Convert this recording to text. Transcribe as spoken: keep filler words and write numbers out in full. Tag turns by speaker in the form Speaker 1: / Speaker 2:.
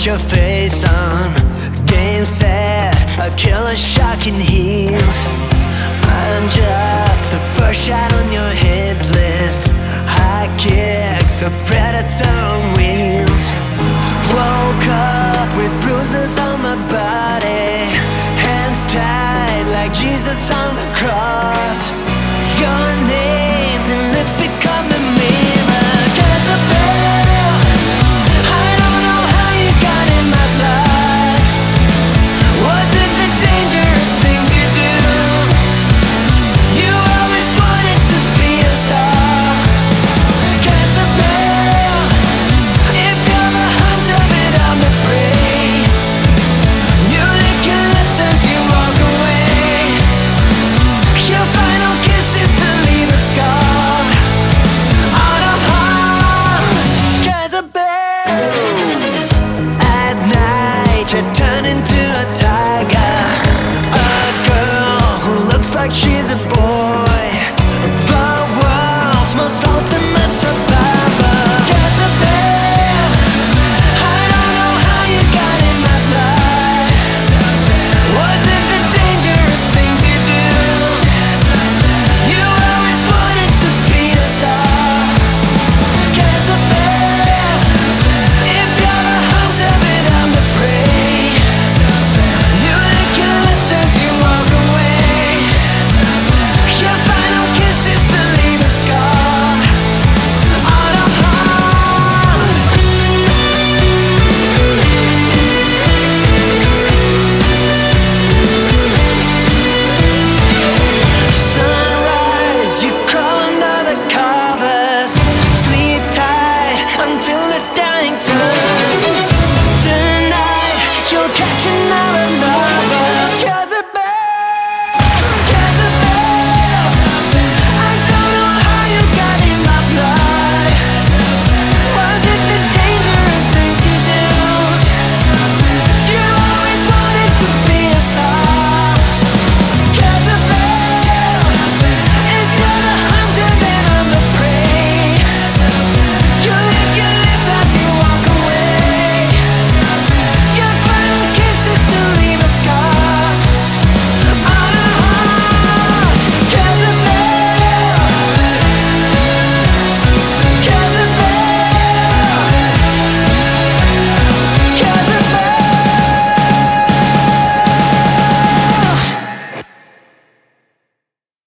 Speaker 1: put your face on. Game set, a killer shock in heels. I'm just the first shot on your hit list. High kicks, a predator on wheels. Woke up with bruises on my body, hands tied like Jesus on the cross. Your name's in lipstick on the mirror. Jezebel, I don't know how you got in my blood. Was it the dangerous things you do? You always wanted to be a star. Jezebel, if you're the hunt of it, I'm the prey. You lick your lips as you walk away. Your final kiss is to leave a scar on a heart. Jezebel, at night you turn into a tiger, a girl who looks like she's a boy, the world's most ultimate surprise.